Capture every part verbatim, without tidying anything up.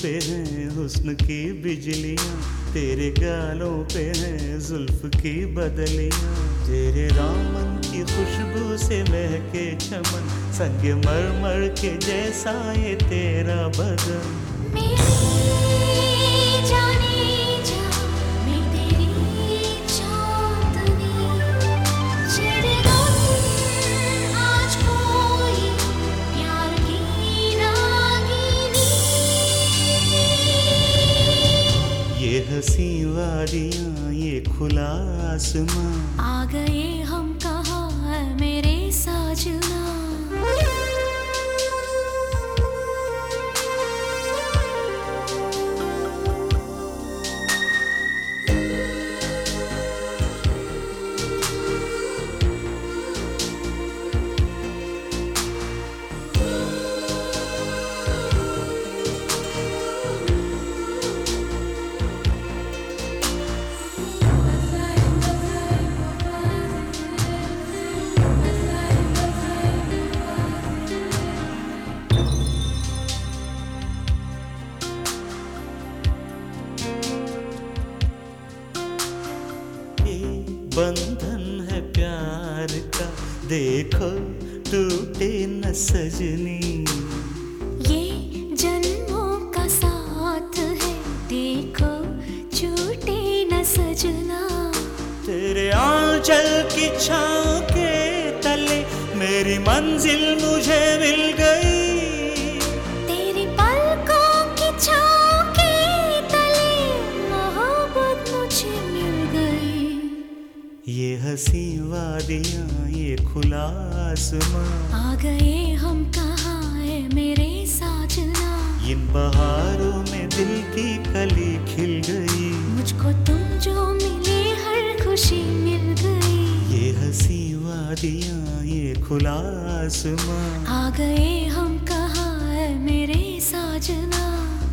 पे हैं हुस्न की बिजलियाँ, तेरे गालों पे हैं जुल्फ की बदलियाँ। तेरे दामन की खुशबू से महके चमन, संग मरमर के जैसा ये तेरा बदन। ये हंसी वादियाँ ये खुला आसमां, आ गए हम कहाँ है मेरे साजना। बंधन है प्यार का, देखो टूटे न सजनी। ये जन्मों का साथ है, देखो छूटे न सजना। तेरे आंचल की छाँव के तले मेरी मंजिल मुझे मिल गई। तेरी पलकों की छाँव के तले मोहब्बत मुझे मिल गई। ये हंसी वादियाँ ये खुला आसमां, आ गए हम कहाँ है मेरे साजना। इन बहारों में दिल की कली खिल गई। मुझको तुम जो मिले हर खुशी मिल गई। ये हंसी वादियाँ ये खुला आसमां, आ गए हम कहाँ है मेरे साजना।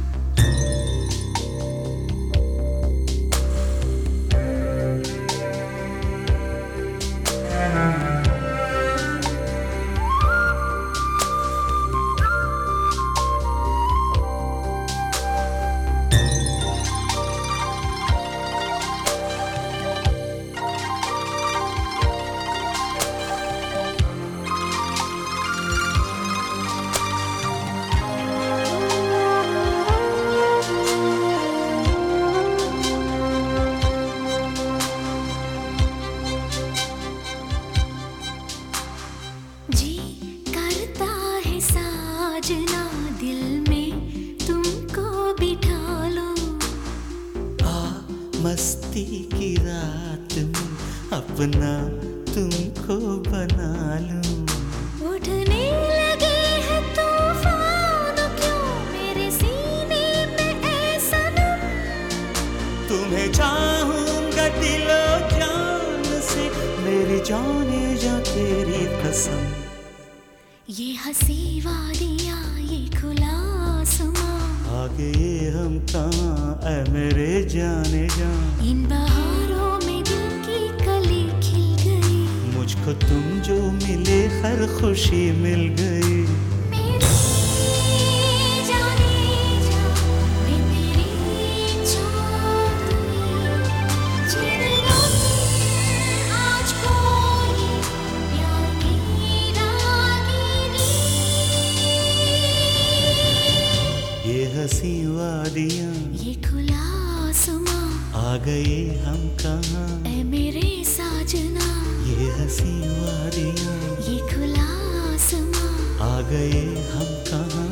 जी करता है साजना दिल में तुमको बिठा लो। आ मस्ती की रात में अपना तुमको बना लूं। उठने लगे हैं तूफान क्यों मेरे सीने पे ऐ सनम। तुम्हें चाहूंगा दिलो जान से, मेरी जाने जा तेरी कसम। ये हंसी वादियाँ ये खुला आसमां, आ गए हम कहाँ ऐ मेरे जाने जा। इन बहारों में दिल की कली खिल गई। मुझको तुम जो मिले हर खुशी मिल गई। मेरी जाने जा मैं तेरी चांदनी। चिड़िया आज कोई प्यार की रागिनी। ये हंसी वादियाँ ये खुला आसमां, आ गए हम कहाँ ऐ मेरे साजना। ये हंसी वादियाँ ये खुला आसमां, आ गए हम कहाँ।